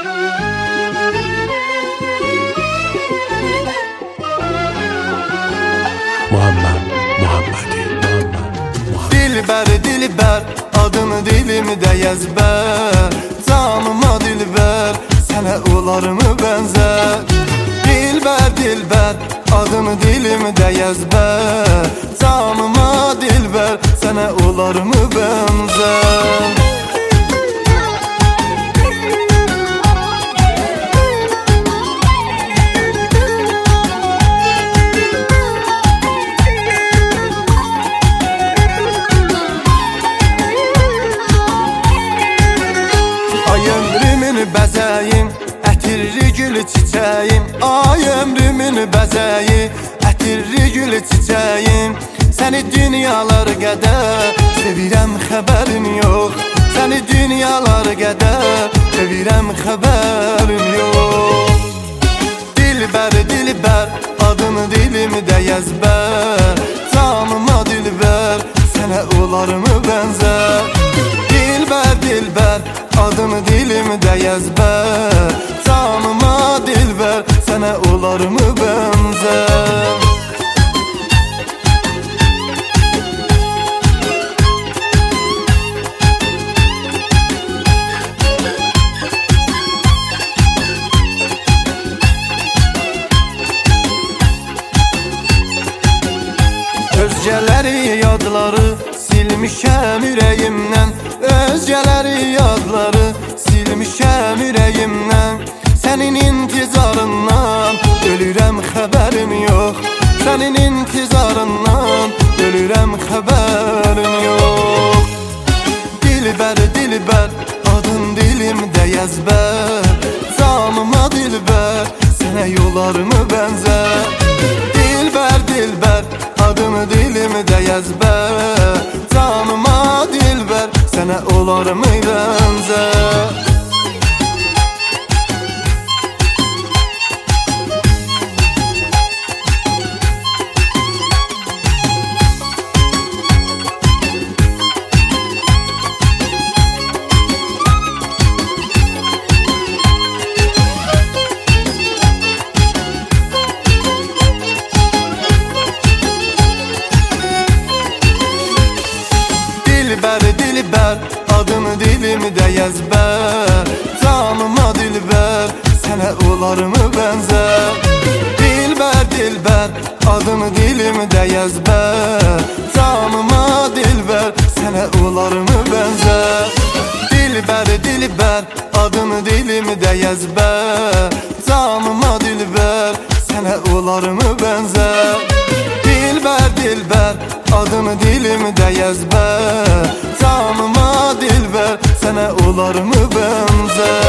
Dilber, dilber, adını dilimde ezber. Canıma dilber, sana olar mı benzer? Dilber, dilber, adını dilimde ezber. Canıma dilber, sana olar mı benzer? Bəzəyim, ətirli gül çiçəyim. Ay ömrümün bəzəyi, ətirli gül çiçəyim. Səni dünyalar qədər sevirəm, xəbərin yox. Səni dünyalar qədər sevirəm, xəbərin yox. Dilbər, dilbər, adını dilimdə ezbər. Canıma dilbər, sənə olar mı bənzər? Dilbər, dilbər, adını dilimdə ezbər. Canıma dilbər, sənə olar mı bənzər? Özgələri yadları silmişəm ürəyimdən. Özgələri yadları silmişəm ürəyimdən. Sənin intizarından ölürəm, xəbərim yox. Sənin intizarından ölürəm, xəbərim yox. Dilbər, dilbər, adın dilimdə ezbər. Canıma dilbər, sənə yolar mı bənzər? Dilbər, dilbər, adını dilimdə ezbər. Canıma dilbər, sənə olar mı bənzər? Dilbər, dilbər, adını dilimdə ezbər. Canıma dilbər, sənə olar mı bənzər? Dilbər, dilbər, adını dilimdə ezbər. Canıma dilbər, sənə olar mı bənzər? Dilbər, dilbər, adını dilimdə ezbər. Canıma dilbər, sənə olar mı bənzər? Dilbər, dilbər, adını dilimdə ezbər. Canıma dilbər, sənə olar mı bənzər?